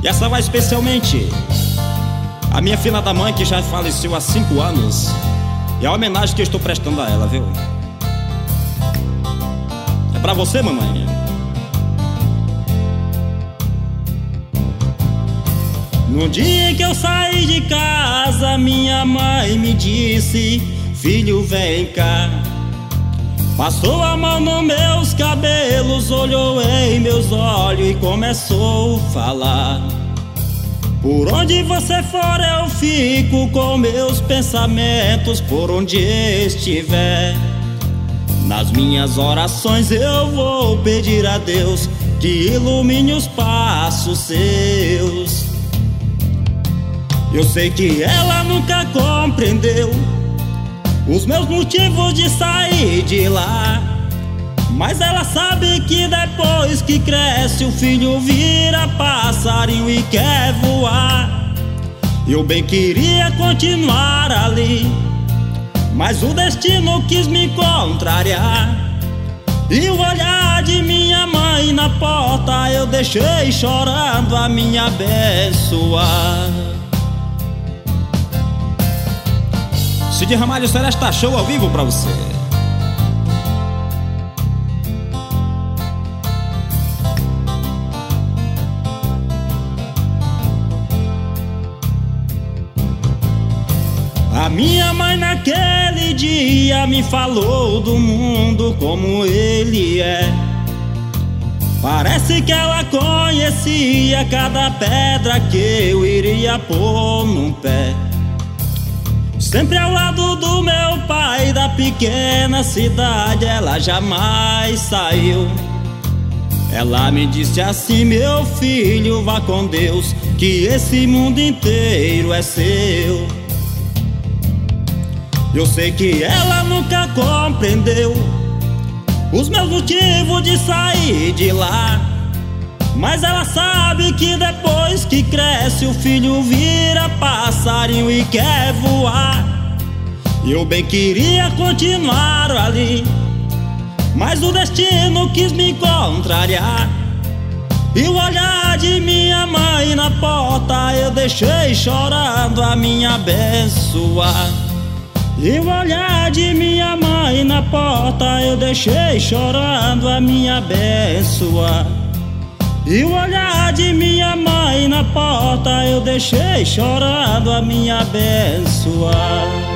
E essa vai especialmente a minha filha da mãe, que já faleceu há 5 anos. E a homenagem que eu estou prestando a ela, viu? É pra você, mamãe. No dia que eu saí de casa, minha mãe me disse: filho, vem cá. Passou a mão nos meus cabelos, olhou em meus olhos e começou a falar: por onde você for eu fico com meus pensamentos, por onde estiver. Nas minhas orações eu vou pedir a Deus que ilumine os passos seus. Eu sei que ela nunca compreendeu os meus motivos de sair de lá, mas ela sabe que depois que cresce o filho vira passarinho e quer voar. Eu bem queria continuar ali, mas o destino quis me contrariar. E o olhar de minha mãe na porta eu deixei chorando a me abençoar. Cid Ramalho Celeste Show ao vivo pra você. A minha mãe naquele dia me falou do mundo como ele é. Parece que ela conhecia cada pedra que eu iria pôr num pé. Sempre ao lado do meu pai, da pequena cidade, ela jamais saiu. Ela me disse assim: meu filho, vá com Deus, que esse mundo inteiro é seu. Eu sei que ela nunca compreendeu os meus motivos de sair de lá, mas ela sabe que depois que cresce o filho vira passarinho e quer voar. Eu bem queria continuar ali, mas o destino quis me contrariar. E o olhar de minha mãe na porta eu deixei chorando a me abençoar. E o olhar de minha mãe na porta eu deixei chorando a me abençoar. E o olhar de minha mãe na porta eu deixei chorando a me abençoar.